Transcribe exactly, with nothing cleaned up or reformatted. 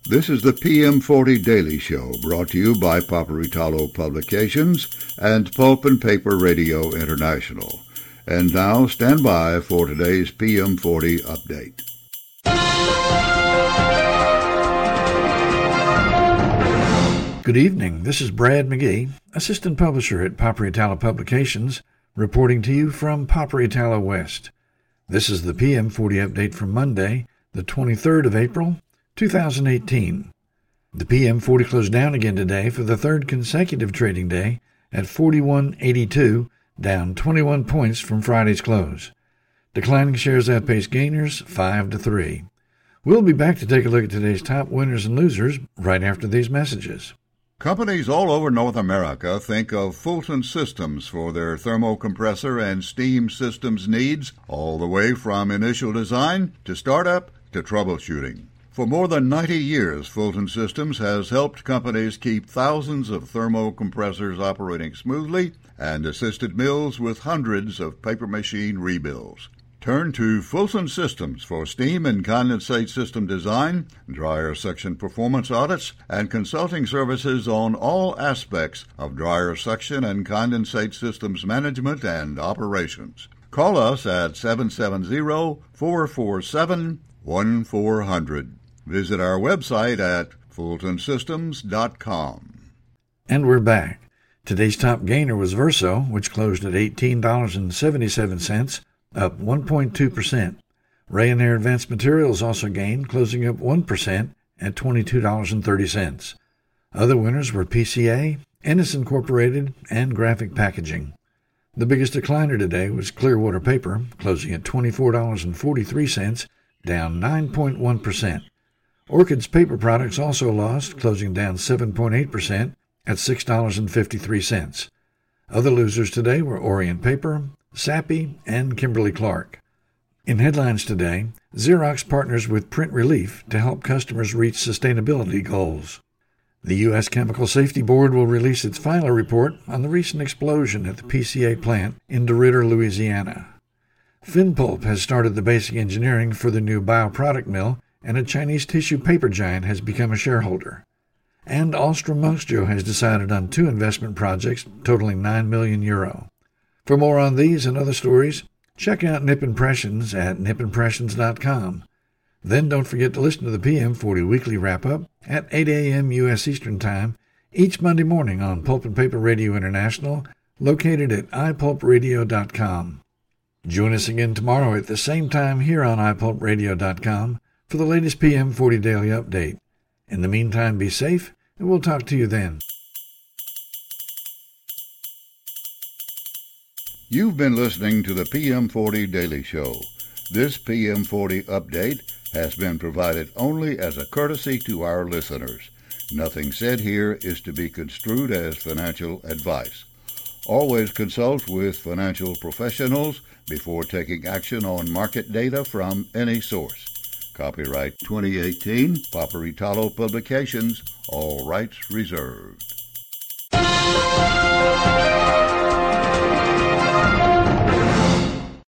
This is the P M forty Daily Show, brought to you by Paperitalo Publications and Pulp and Paper Radio International. And now, stand by for today's P M forty update. Good evening. This is Brad McGee, Assistant Publisher at Paperitalo Publications, reporting to you from Paperitalo West. This is the P M forty update from Monday, the twenty-third of April, two thousand eighteen. The P M forty closed down again today for the third consecutive trading day at forty-one eighty-two, down twenty-one points from Friday's close. Declining shares outpaced gainers five to three. We'll be back to take a look at today's top winners and losers right after these messages. Companies all over North America think of Fulton Systems for their thermocompressor and steam systems needs, all the way from initial design to startup to troubleshooting. For more than ninety years, Fulton Systems has helped companies keep thousands of thermocompressors operating smoothly and assisted mills with hundreds of paper machine rebuilds. Turn to Fulton Systems for steam and condensate system design, dryer section performance audits, and consulting services on all aspects of dryer section and condensate systems management and operations. Call us at seven seven zero, four four seven, one four zero zero. Visit our website at fulton systems dot com. And we're back. Today's top gainer was Verso, which closed at eighteen dollars and seventy-seven cents, up one point two percent. Rayonier Advanced Materials also gained, closing up one percent at twenty-two dollars and thirty cents. Other winners were P C A, Ennis Incorporated, and Graphic Packaging. The biggest decliner today was Clearwater Paper, closing at twenty-four dollars and forty-three cents, down nine point one percent. Orchid's paper products also lost, closing down seven point eight percent at six dollars and fifty-three cents. Other losers today were Orient Paper, Sappi, and Kimberly-Clark. In headlines today, Xerox partners with Print Relief to help customers reach sustainability goals. The U S Chemical Safety Board will release its final report on the recent explosion at the P C A plant in DeRidder, Louisiana. Finpulp has started the basic engineering for the new bioproduct mill, and a Chinese tissue paper giant has become a shareholder. And Ahlstrom-Munksjö has decided on two investment projects totaling nine million euro. For more on these and other stories, check out Nip Impressions at nip impressions dot com. Then don't forget to listen to the P M forty Weekly Wrap-Up at eight a.m. U S Eastern Time each Monday morning on Pulp and Paper Radio International, located at i pulp radio dot com. Join us again tomorrow at the same time here on i pulp radio dot com for the latest P M forty Daily Update. In the meantime, be safe, and we'll talk to you then. You've been listening to the P M forty Daily Show. This P M forty update has been provided only as a courtesy to our listeners. Nothing said here is to be construed as financial advice. Always consult with financial professionals before taking action on market data from any source. Copyright twenty eighteen, Paperitalo Publications, all rights reserved.